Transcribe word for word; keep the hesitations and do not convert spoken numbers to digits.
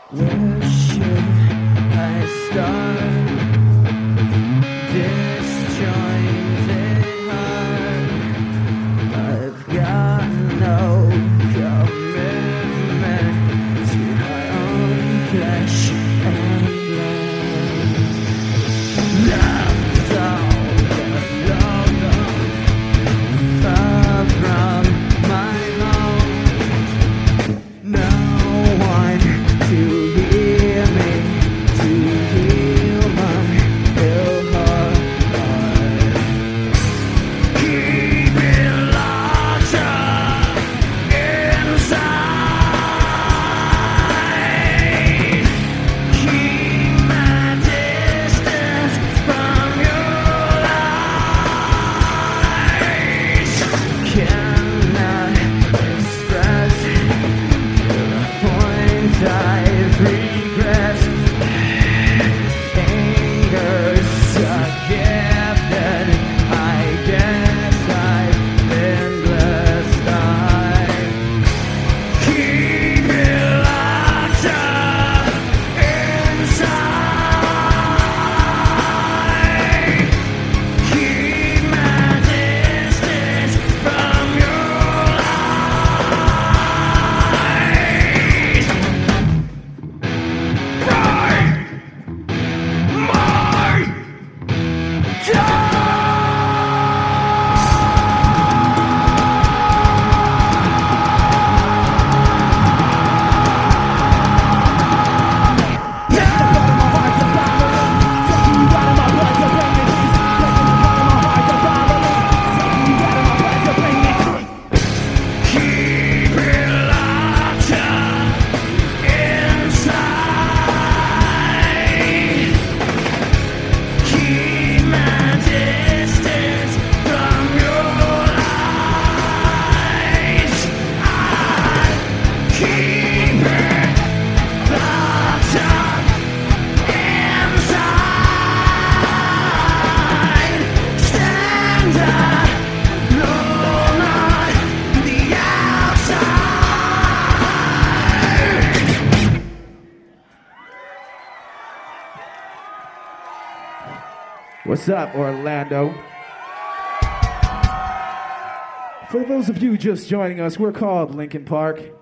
Where should I start? Disjointed heart. I've got no commitment to my own flesh and blood. Love's all but logo, far from my home. No one to hear me, to heal my ill heart. Keep it locked up inside. Keep my distance from your lies. Cannot express the point I've regressed. Anger's a gift that I guess I've been blessed. I keep it locked up inside. Keep my distance from your lies. Ride my die. Keep it locked up inside. Keep my distance from your lies. I keep it locked up inside. Stand alone on the outside. What's up, Orlando? For those of you just joining us, we're called Linkin Park.